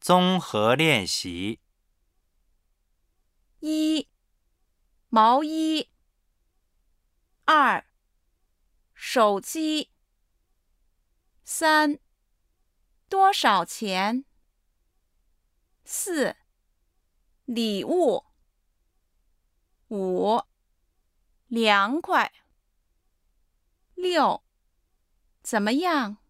综合练习。 1. 毛衣。2. 手机。3. 多少钱？4. 礼物。5. 凉快。6. 怎么样？